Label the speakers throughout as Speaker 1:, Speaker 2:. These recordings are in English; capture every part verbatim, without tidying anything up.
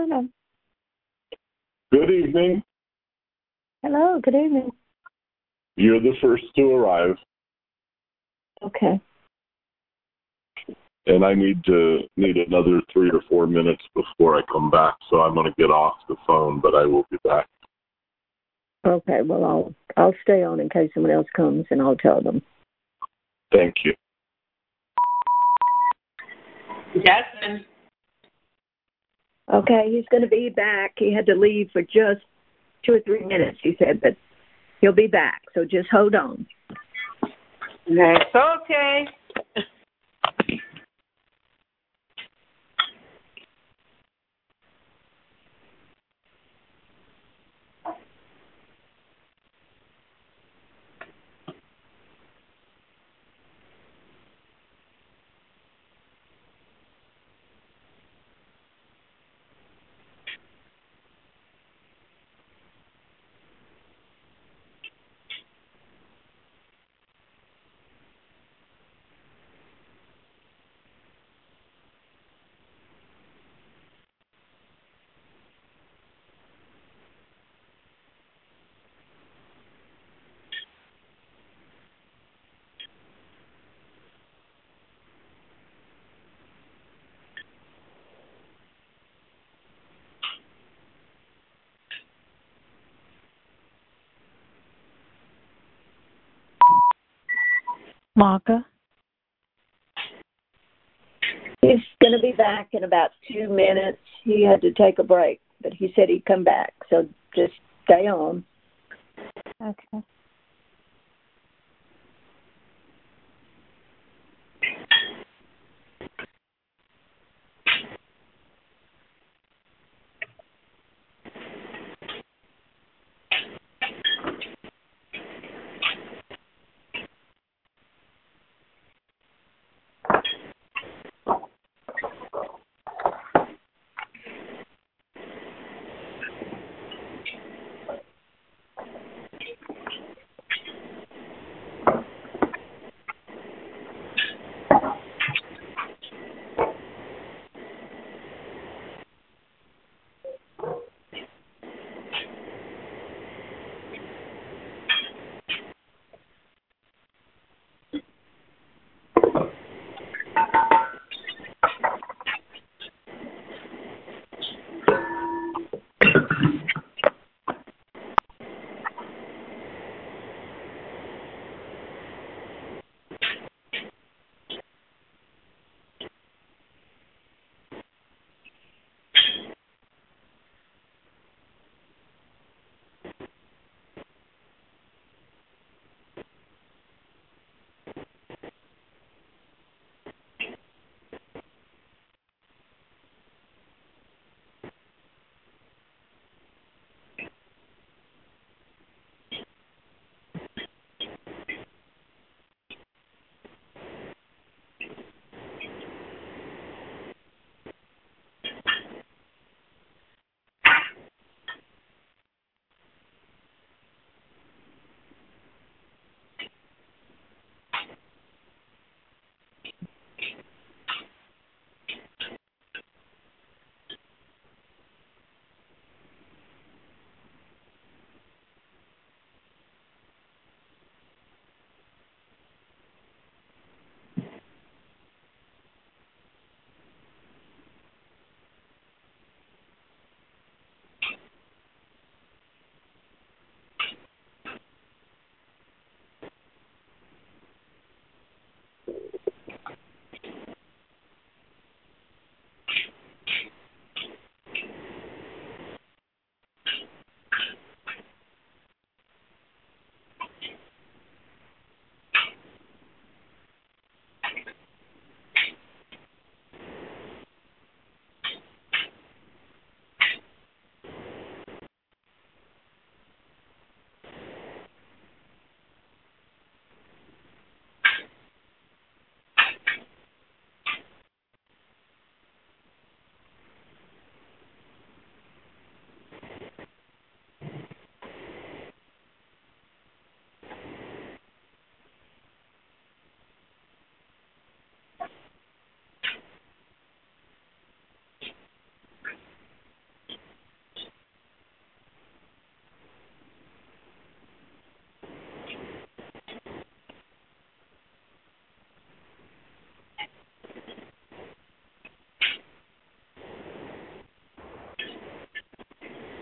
Speaker 1: Carolina.
Speaker 2: Good evening.
Speaker 1: Hello, good evening.
Speaker 2: You're the first to arrive,
Speaker 1: Okay.
Speaker 2: and I need to need another three or four minutes before I come back, so I'm going to get off the phone, but I will be back.
Speaker 1: Okay, well, I'll I'll stay on in case someone else comes, and I'll tell them.
Speaker 2: Thank you.
Speaker 3: Jasmine.
Speaker 1: Okay, he's going to be back. He had to leave for just two or three minutes, he said, but he'll be back, so just hold on.
Speaker 3: That's okay.
Speaker 4: Marka?
Speaker 1: He's going to be back in about two minutes. He had to take a break, but he said he'd come back, so just stay on.
Speaker 4: Okay.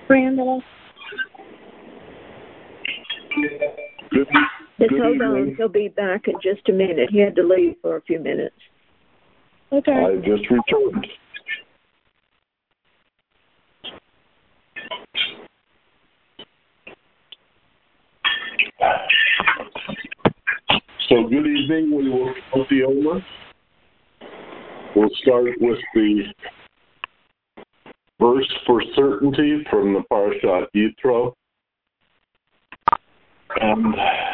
Speaker 1: Randall,
Speaker 2: Good,
Speaker 1: just
Speaker 2: good
Speaker 1: hold on.
Speaker 2: evening.
Speaker 1: He'll be back in just a minute. He had to leave for a few minutes.
Speaker 4: Okay.
Speaker 2: I just returned. So good evening. We will count the Omer. We'll start with the verse for certainty from the Parashat Yitro. And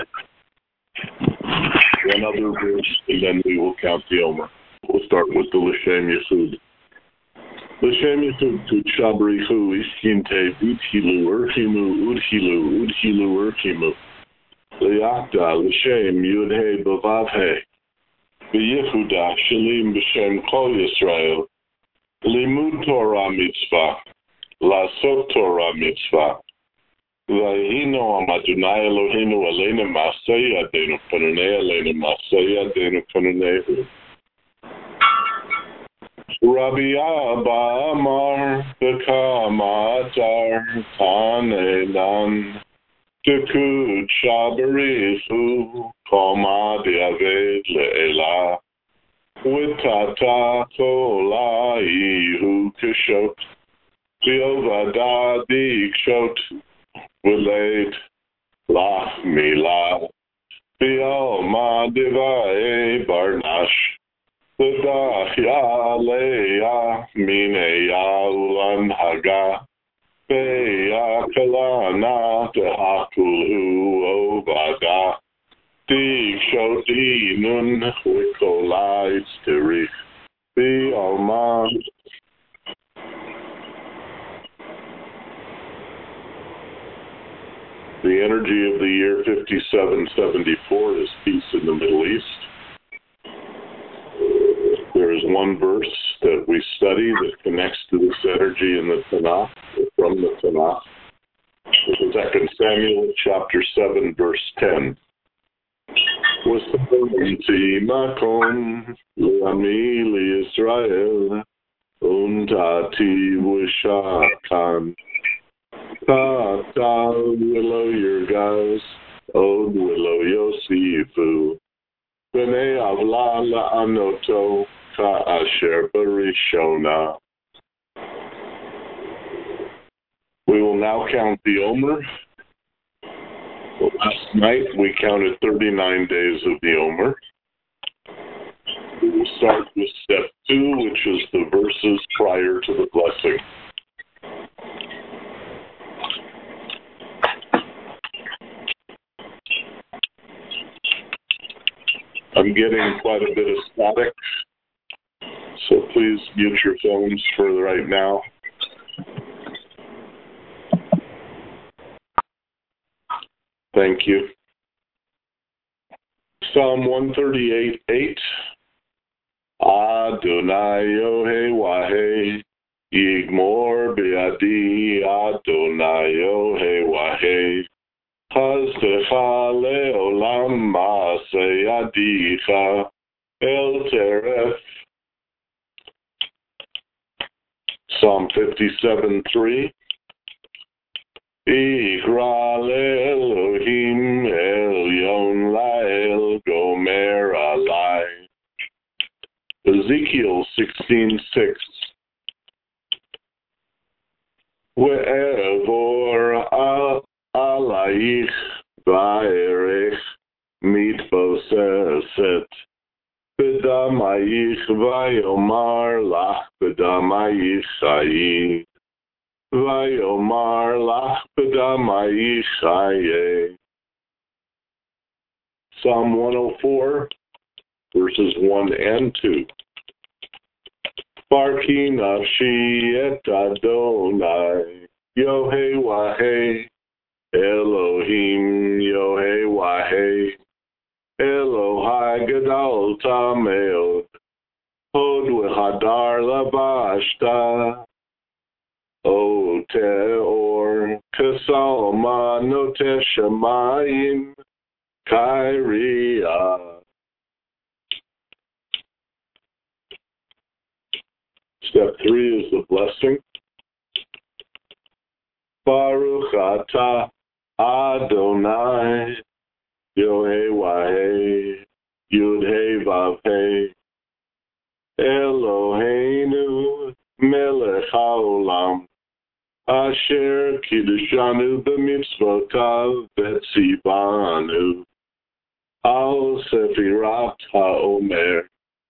Speaker 2: one other verse, and then we will count the Omer. We'll start with the L'Shem Yechud. L'Shem Yechud Tut Shabrichu Ishkinte Uthilu Urchimu Udhilu Udhilu Urchimu Liakta L'Shem Yudhe Bavavhe V'Yehuda Shalim B'Shem Kol Yisrael Limud Torah Mitzvah Lasot Torah Mitzvah V'Hino Am Adonai Eloheinu Aleinu Masei Yadeinu Panunei Aleinu Masei Yadeinu Panunehu Rabbi Abba Amar B'Kama Atar Tanedan Tekud Shabarichu Koma Diaved Le'ela Witata Kolaihu Kishot V'Ovada Dikshot V'Leit Lach Milah V'Alma Divae Barnash V'Dachya Leia Mineya Ulan Haga Beya Kalana Tehakulu Ovada Dikshot Nun Wikolai Sterich V'Alma. The energy of the year fifty-seven seventy-four is peace in the Middle East. There is one verse that we study that connects to this energy in the Tanakh, from the Tanakh. This is Second Samuel chapter seven, verse ten. V'samti makom l'ami l'Yisrael untati v'shatan ta willow Yirgaz od willow Yosifu b'nei avla la'anoto ka'asher barishona. We will now count the Omer. Last night we counted thirty-nine days of the Omer. We will start with step two, which is the verses prior to the blessing. I'm getting quite a bit of static, so please mute your phones for right now. Thank you. Psalm one thirty-eight, eight. Adonai Yohe Wahe Yigmor Be'adi Adonai Yohe Wahe Chazdecha Le'olam Ma'aseh Yadicha El Teref. Psalm fifty-seven, three. Ikra le'Elohim Elyon la'el gomer alai. Ezekiel sixteen, six. Ve'evor alayich va'erech mitboseset b'damayich va'yomar lach b'damayich chayi. Vayomar lach b'damayich chaye. Psalm one oh four, verses one and two. Barki nafshi et Adonai, Yohei Wahei, Elohim Yohei Wahei, Elohai Gadol Tameod, Hod v'Hadar Labashta. O Teor Kasalma Note Shemayim Kairia. Step three is the blessing. Baruch atah Adonai Yohei Wahei Yud-Hei Vav-Hei Eloheinu Melech HaOlam Asher Kiddushanu B'mitzvotav V'tzivanu Al Sefirat HaOmer.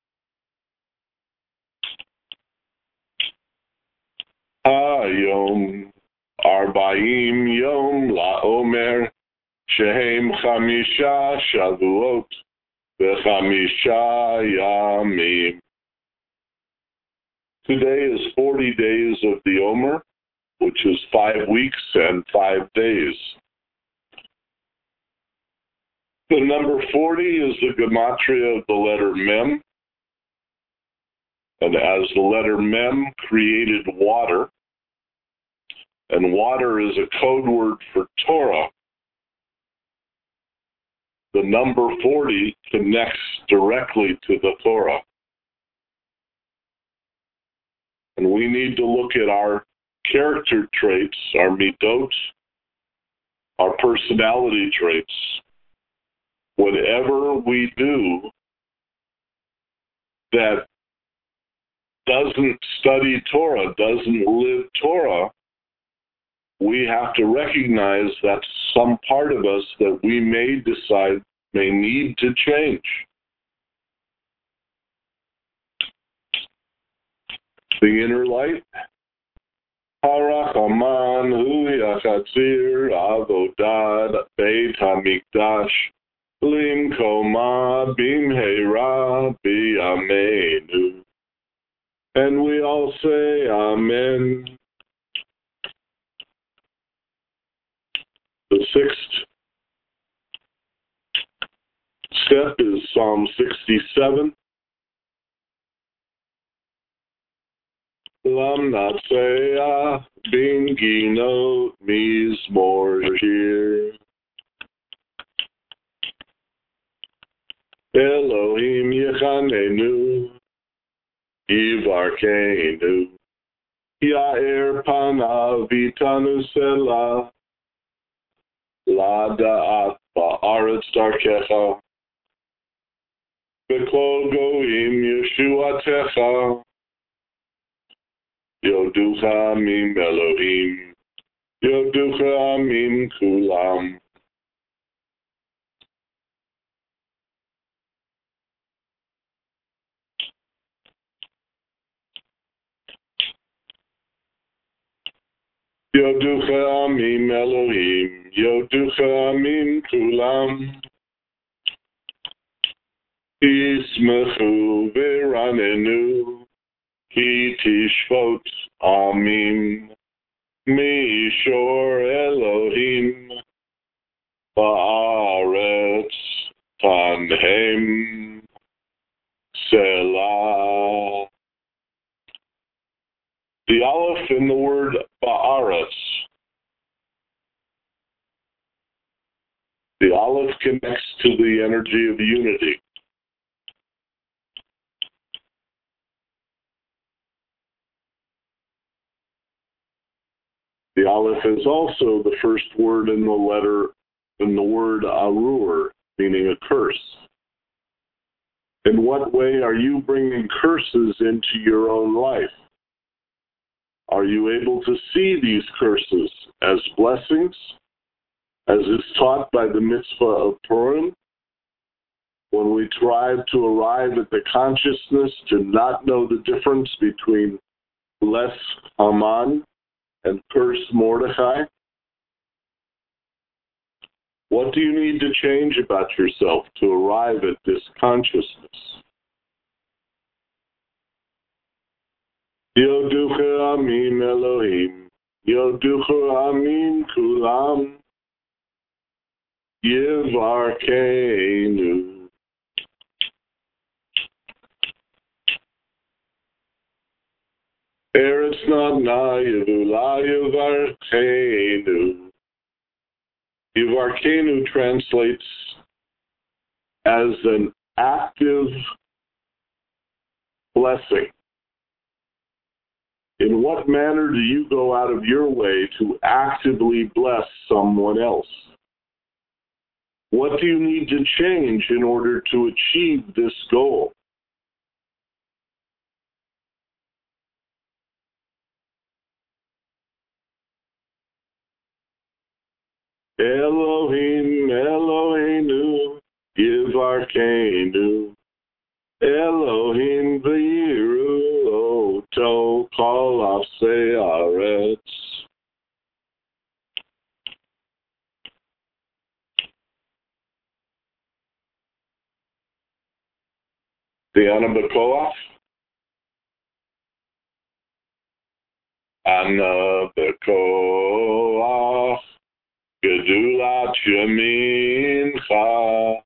Speaker 2: Hayom Arba'im Yom LaOmer Shehem Chamisha Shavuot V'Chamisha Yamim. Today is forty days of the Omer, which is five weeks and five days. The number forty is the gematria of the letter Mem. And as the letter Mem created water, and water is a code word for Torah, the number forty connects directly to the Torah. And we need to look at our character traits, our midot, our personality traits. Whatever we do that doesn't study Torah, doesn't live Torah, we have to recognize that's some part of us that we may decide may need to change. The inner light. Harachaman hu yachatzir avodad beit hamikdash limkoma bimheira biyamenu. And we all say Amen. The sixth step is Psalm sixty-seven. Lam Natsea Bin Gino Mizmor Shir Elohim Yechanenu Yivarkeinu Ya'er Panav Vitanu Selah La Da'at Ba'aretz Darkecha B'kol Goim Yeshuatecha Yoducha Amim Elohim Yoducha Amim Kulam. Yoducha Amim Elohim Yoducha Amim Kulam. Yismechu V'ranenu Ki tishvot amim mishor Elohim ba'aretz tanhem selah. The aleph in the word ba'aretz. The aleph connects to the energy of unity. The aleph is also the first word in the letter, in the word arur, meaning a curse. In what way are you bringing curses into your own life? Are you able to see these curses as blessings, as is taught by the mitzvah of Purim? When we strive to arrive at the consciousness to not know the difference between bless Haman and curse Mordechai? What do you need to change about yourself to arrive at this consciousness? Yoducha Amim Elohim Yoducha Amim Kulam Yivarkeinu. Eretz Nana Yevula Yivarkeinu. Yivarkeinu translates as an active blessing. In what manner do you go out of your way to actively bless someone else? What do you need to change in order to achieve this goal? Elohim, Eloheinu, Yivarkeinu, Elohim v'yiru oto kol afsei haaretz. Diana Bekoach? Ana Bekoach, Gedulat Yamincha,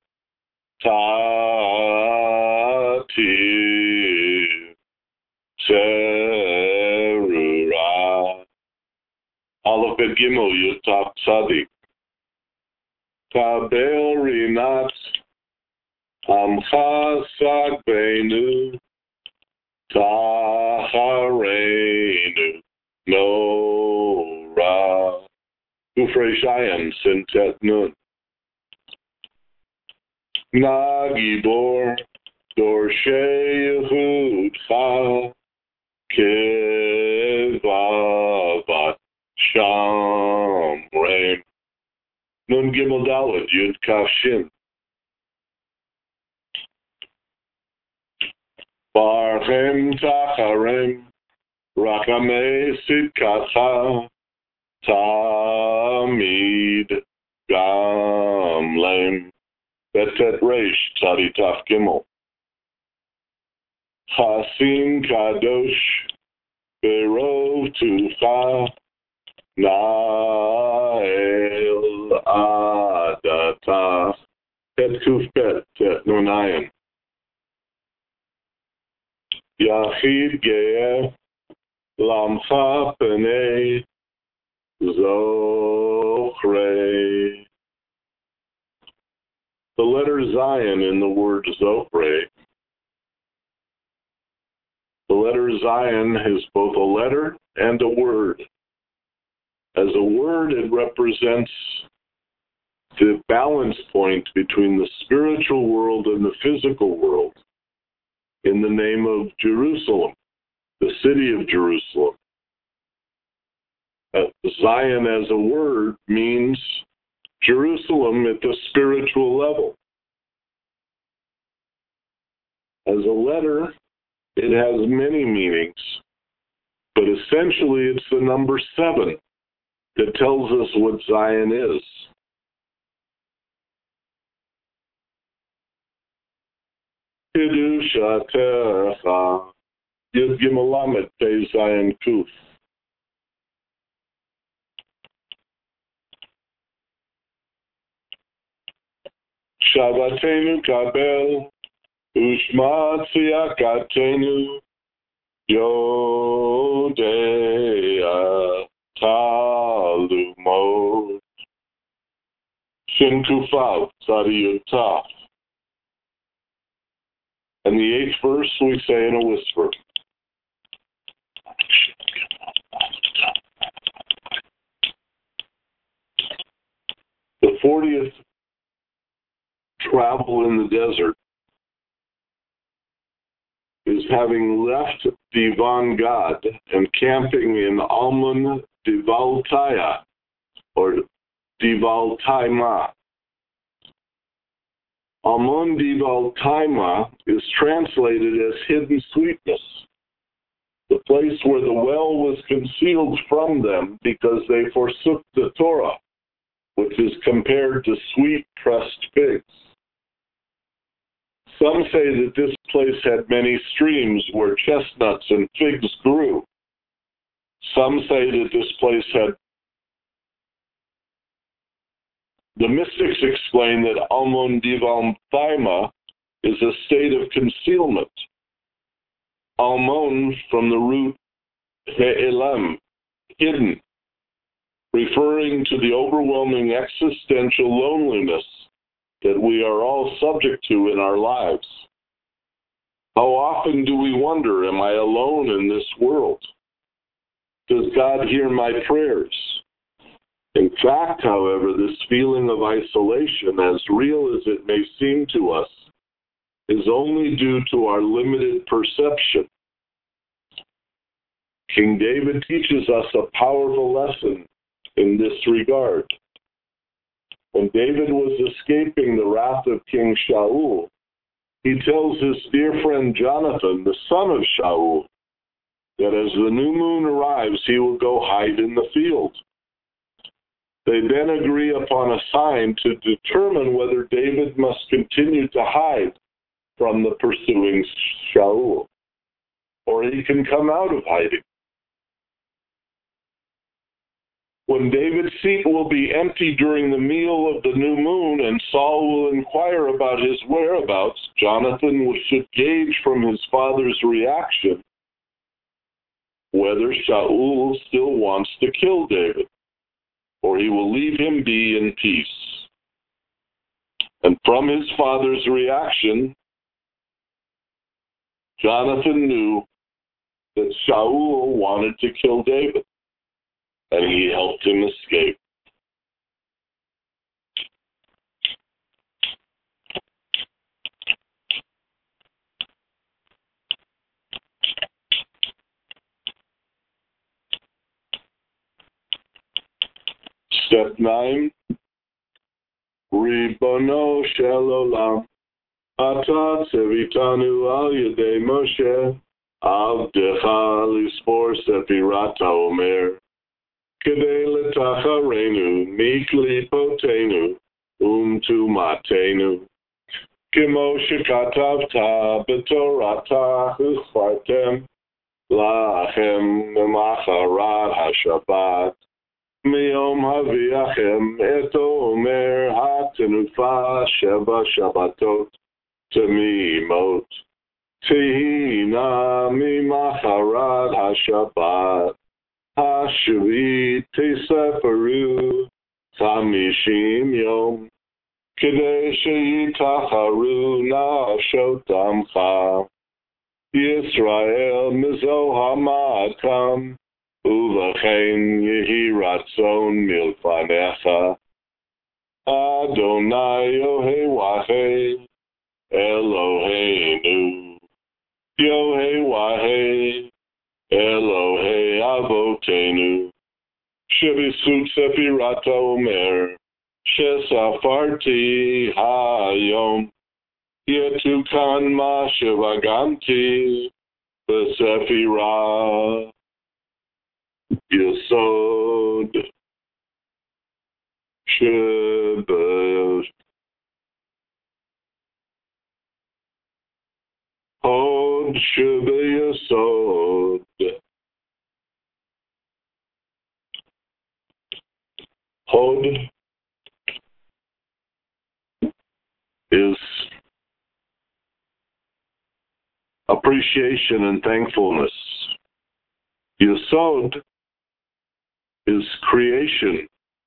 Speaker 2: Tati, Serura. Aleph Bet Gimel Yutaf Tzadik. Kabel Rinat, Amcha Sagbeinu, Tachareinu, Nora. Ufrei Shayan Sintet Nun. Nagibor, Dorshe Yehudcha, Kevavat Shamreim. Nun Gimel Dalet Yud Kaf Shin. Barchem Tacharem, Rakame Sidkatcha, Tamid Gamlem. Betet Reish Tzadi Taf Gimel. Chasim Kadosh Berov Tucha Nael Adatach. Tet Kuf Bet Tet Nunayan. Yachid Ge'eh Lamcha Penei Zochrei. The letter Zion in the word Zochrei. The letter Zion is both a letter and a word. As a word, it represents the balance point between the spiritual world and the physical world in the name of Jerusalem, the city of Jerusalem. Uh, Zion as a word means Jerusalem at the spiritual level. As a letter, it has many meanings, but essentially it's the number seven that tells us what Zion is. Kedushatecha, Yud Gimel Lamed Pei Zion Kuf. Shabbatenu kabel, ushma tziyakatenu, yodea talumot. Shin Kufav, Tzadi Yutaf. And the eighth verse we say in a whisper. The fortieth travel in the desert is having left Divan Gad and camping in Almon Divaltaya, or Divaltaima. Almon Divaltaima is translated as hidden sweetness, the place where the well was concealed from them because they forsook the Torah, which is compared to sweet pressed figs. Some say that this place had many streams where chestnuts and figs grew. Some say that this place had... The mystics explain that Almon Divam Thaima is a state of concealment. Almon from the root He'elam, hidden, referring to the overwhelming existential loneliness that we are all subject to in our lives. How often do we wonder, am I alone in this world? Does God hear my prayers? In fact, however, this feeling of isolation, as real as it may seem to us, is only due to our limited perception. King David teaches us a powerful lesson in this regard. When David was escaping the wrath of King Shaul, he tells his dear friend Jonathan, the son of Shaul, that as the new moon arrives, he will go hide in the field. They then agree upon a sign to determine whether David must continue to hide from the pursuing Shaul, or he can come out of hiding. When David's seat will be empty during the meal of the new moon and Saul will inquire about his whereabouts, Jonathan should gauge from his father's reaction whether Shaul still wants to kill David, or he will leave him be in peace. And from his father's reaction, Jonathan knew that Shaul wanted to kill David, and he helped him escape. Step nine, Ribono shel olam, ata tzevitanu al yedei Moshe, avdecha lispor sefirat haomer, kedei letacharenu miklipotenu umtumatenu, kimo shekatavta betorata uchvartem lachem memacharat hashabbat, Miyom haviachem et omer ha'tenufa sheva shabbatot temimot tehina mimacharat hashabbat hashvit teseferu chamishim yom kedei sheyitacharu na'ashot amcha Yisrael mizo hamadkam Uvachen yehi ratzon milfanecha Adonai Yohewahe Eloheinu Yohewahe Elohe Avotenu Shebizkut Sefirata Omer Shesafarti Hayom Yetukan Ma Shevaganti Besefirah Yesod Shebet Hod Shebe Yesod Hod is appreciation and thankfulness. Yesod is creation,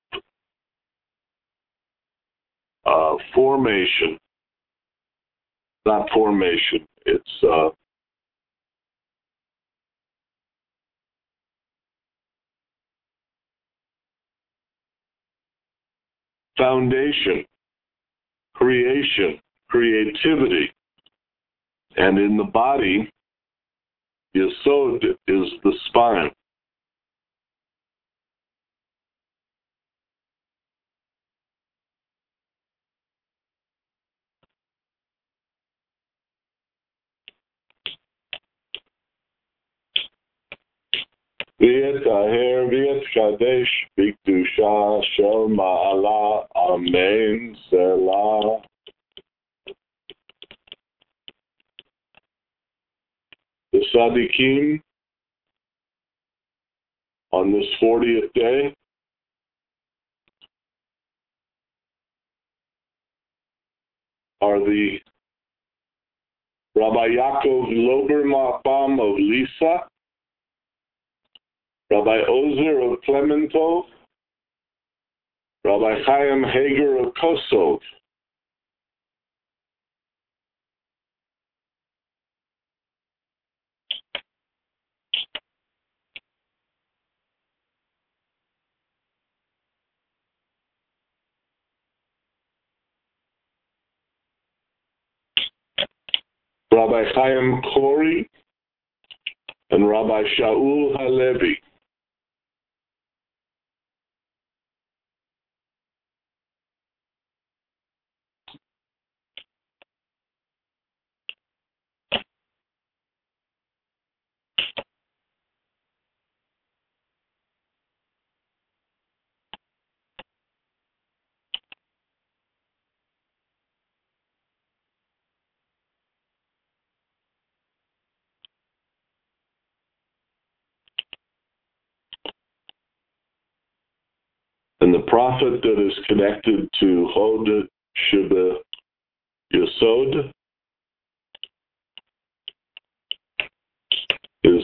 Speaker 2: uh, formation, not formation, it's uh, foundation, creation, creativity. And in the body, Yesod is the spine. V'et aher v'et kadesh b'kedusha shel ma'ala, amen, selah. The Tzaddikim, on this fortieth day, are the Rabbi Yaakov Lober-Mapam of Lisa, Rabbi Ozer of Clementov, Rabbi Chaim Hager of Kosov. Rabbi Chaim Kori, and Rabbi Shaul Halevi. And the prophet that is connected to Hod Sheba Yesod is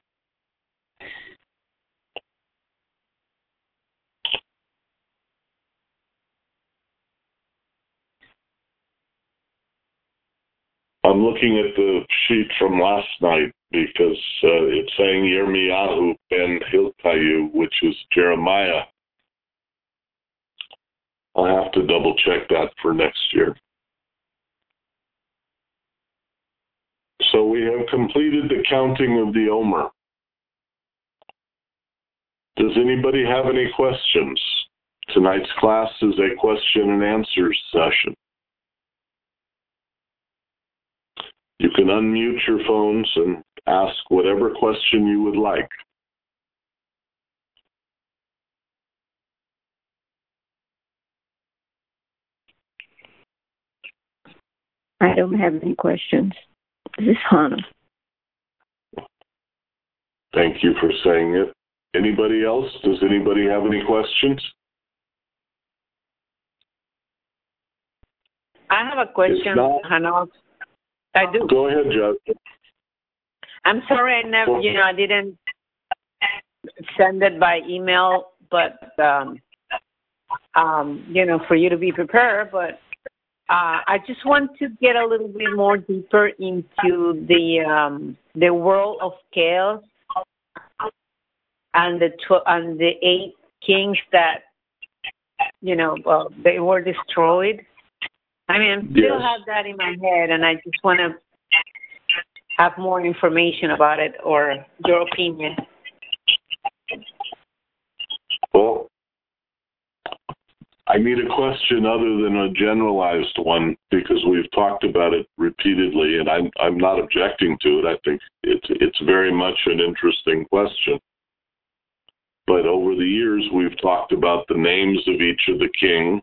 Speaker 2: I'm looking at the sheet from last night because uh, it's saying Yirmiyahu ben Hilkiah, which is Jeremiah. I'll have to double check that for next year. So we have completed the counting of the Omer. Does anybody have any questions? Tonight's class is a question and answer session. You can unmute your phones and ask whatever question you would like.
Speaker 1: I don't have any questions. This is Hannah.
Speaker 2: Thank you for saying it. Anybody else? Does anybody have any questions?
Speaker 3: I have a question,
Speaker 2: not,
Speaker 3: Hannah. I do.
Speaker 2: Go ahead, Judge.
Speaker 3: I'm sorry I never, you know, I didn't send it by email, but, um, um, you know, for you to be prepared, but Uh, I just want to get a little bit more deeper into the um, the world of chaos and the tw- and the eight kings that you know well, they were destroyed. I mean, I still
Speaker 2: Yes.
Speaker 3: have that in my head, and I just want to have more information about it or your opinion.
Speaker 2: Well, I need a question other than a generalized one because we've talked about it repeatedly, and I'm I'm not objecting to it. I think it's it's very much an interesting question. But over the years, we've talked about the names of each of the kings,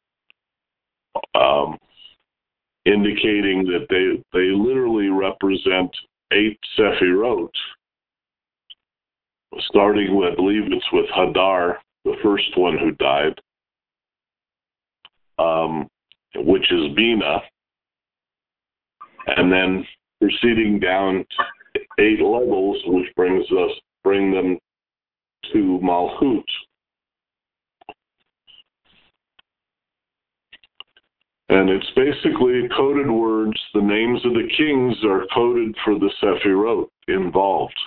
Speaker 2: um, indicating that they they literally represent eight sephirot, starting with, I believe it's with Hadar, the first one who died. Um, which is Bina, and then proceeding down to eight levels, which brings us bring them to Malchut. And it's basically coded words. The names of the kings are coded for the Sephirot involved.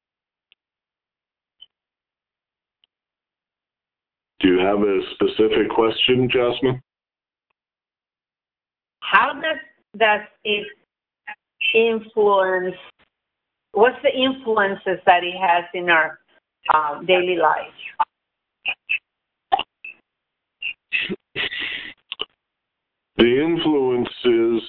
Speaker 2: Do you have a specific question, Jasmine?
Speaker 3: How does does it influence? What's the influences that it has in our um, daily life?
Speaker 2: The influence is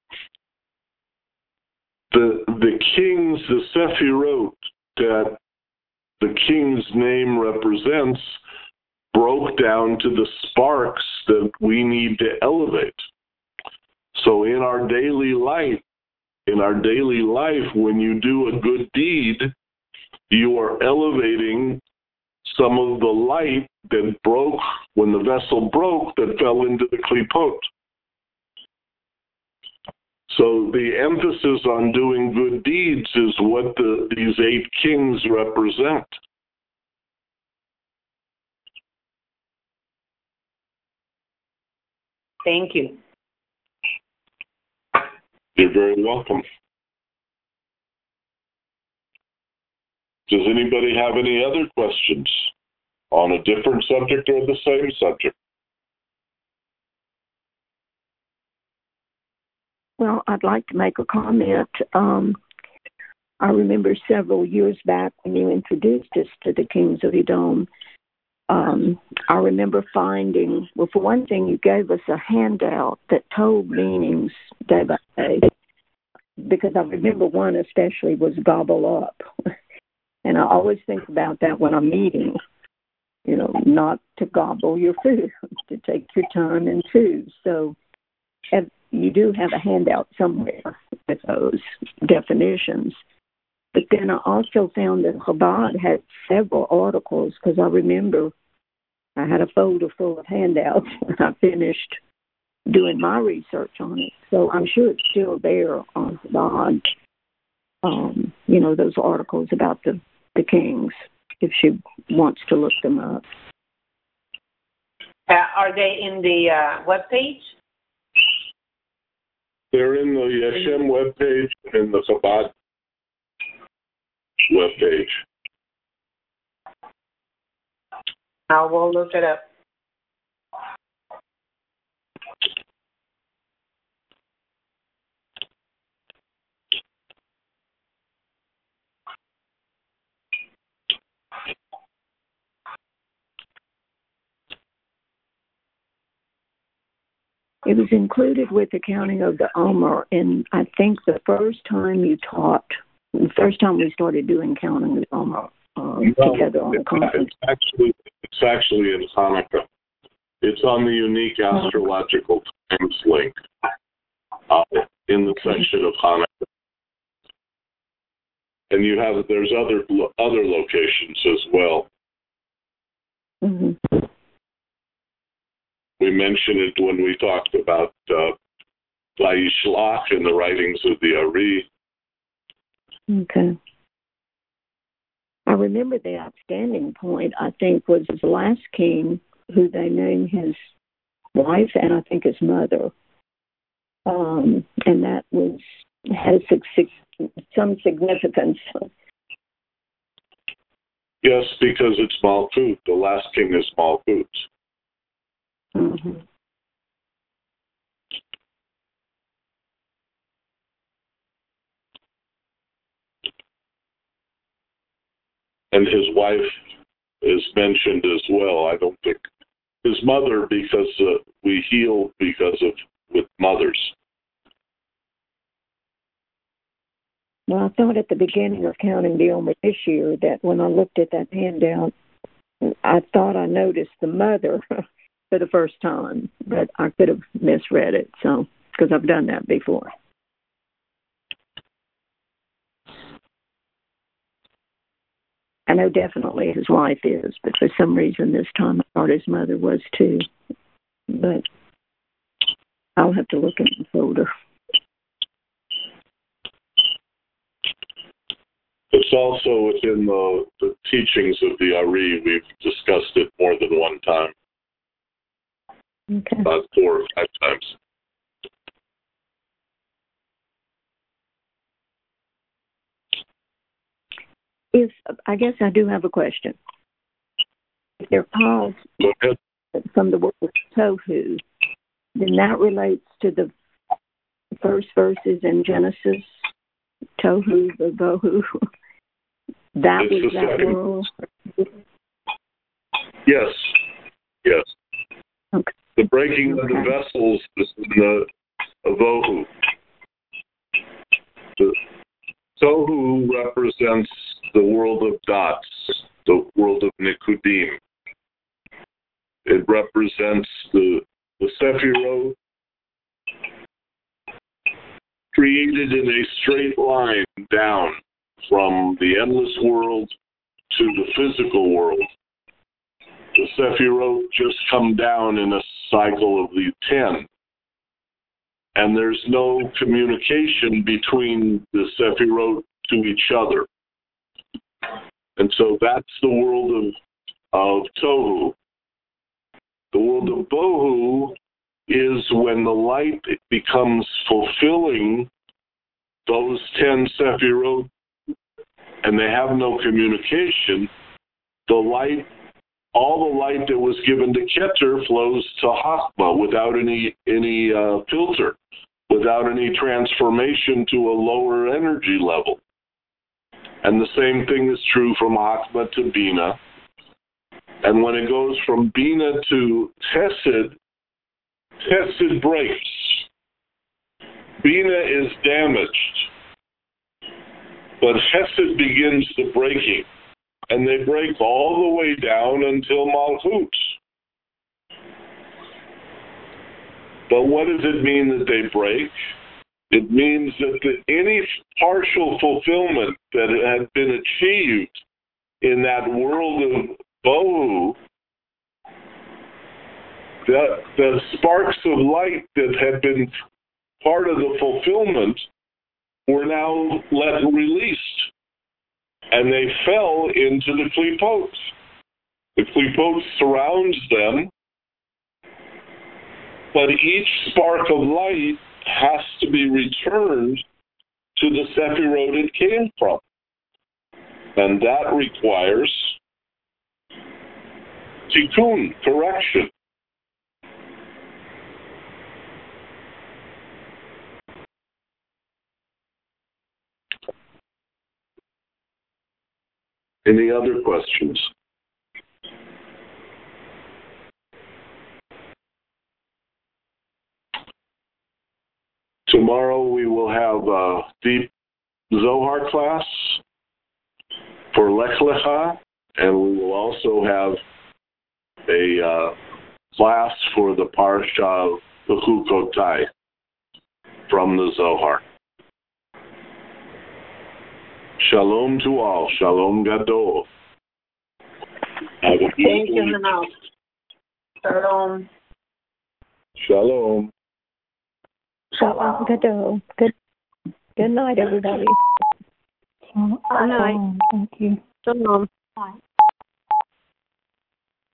Speaker 2: the the kings, the Sephirot that the king's name represents, broke down to the sparks that we need to elevate. So in our daily life, in our daily life, when you do a good deed, you are elevating some of the light that broke when the vessel broke that fell into the klipot. So the emphasis on doing good deeds is what the, these eight kings represent.
Speaker 3: Thank you.
Speaker 2: You're very welcome. Does anybody have any other questions on a different subject or the same subject?
Speaker 1: Well, I'd like to make a comment. Um, I remember several years back when you introduced us to the Kings of Edom, um, I remember finding, well, for one thing, you gave us a handout that told meanings day by day, because I remember one especially was gobble up. And I always think about that when I'm eating, you know, not to gobble your food, to take your time and chew. So if you do have a handout somewhere with those definitions. But then I also found that Chabad had several articles, because I remember I had a folder full of handouts when I finished doing my research on it. So I'm sure it's still there on Chabad, um, you know, those articles about the, the kings, if she wants to look them up.
Speaker 3: Uh, are they in the uh, web page?
Speaker 2: They're in the Yeshem webpage and the Chabad webpage.
Speaker 3: I will look it up.
Speaker 1: It was included with the counting of the Omer, and I think the first time you taught, the first time we started doing counting the Omer uh,
Speaker 2: no,
Speaker 1: together on the conference.
Speaker 2: It's actually, it's actually in Hanukkah. It's on the unique astrological times link uh, in the section of Hanukkah. And you have, there's other other locations as well.
Speaker 1: Mm-hmm.
Speaker 2: We mentioned it when we talked about uh, Vayishlach in the writings of the Ari.
Speaker 1: Okay. I remember the outstanding point, I think, was the last king, who they named his wife and I think his mother. Um, and that was has some significance.
Speaker 2: Yes, because it's Malkut. The last king is Malkut.
Speaker 1: Mm-hmm.
Speaker 2: And his wife is mentioned as well. I don't think his mother, because uh, we heal because of with mothers.
Speaker 1: Well, I thought at the beginning of counting the Omer this year that when I looked at that handout, I thought I noticed the mother for the first time, but I could have misread it. So, because I've done that before. I know definitely his wife is, but for some reason this time I thought his mother was too. But I'll have to look in the folder.
Speaker 2: It's also within the, the teachings of the Ari. We've discussed it more than one time.
Speaker 1: Okay.
Speaker 2: About four or five times.
Speaker 1: If I guess I do have a question. If they're paused from the word tohu, then that relates to the first verses in Genesis. Tohu, the bohu. That
Speaker 2: it's
Speaker 1: was that
Speaker 2: second.
Speaker 1: world.
Speaker 2: Yes. Yes.
Speaker 1: Okay.
Speaker 2: The breaking
Speaker 1: Okay.
Speaker 2: of the vessels is in the Avohu. The Tohu represents the world of dots, the world of Nikudim. It represents the, the Sephirot created in a straight line down from the endless world to the physical world. The Sephirot just come down in a cycle of the ten. And there's no communication between the Sephirot to each other. And so that's the world of, of Tohu. The world of Bohu is when the light becomes fulfilling those ten Sephirot and they have no communication. The light, all the light that was given to Keter flows to Hakma without any any uh, filter. without any transformation to a lower energy level. And the same thing is true from Chachma to Bina. And when it goes from Bina to Chesed, Chesed breaks. Bina is damaged. But Chesed begins the breaking. And they break all the way down until Malchut. But what does it mean that they break? It means that the, any partial fulfillment that had been achieved in that world of Bohu, the, the sparks of light that had been part of the fulfillment were now let released. And they fell into the Klipot. The Klipot surrounds them, but each spark of light has to be returned to the Sephirot it came from. And that requires tikkun, correction. Any other questions? Tomorrow we will have a deep Zohar class for Lech Lecha, and we will also have a uh, class for the Parsha Bechukotai from the Zohar. Shalom to all. Shalom Gadol. Have a
Speaker 3: Thank you, Hanal. Shalom.
Speaker 2: Shalom.
Speaker 1: Shalom Gadol. Good, good night, everybody.
Speaker 4: Good night. Thank you.
Speaker 3: Shalom.
Speaker 4: Bye.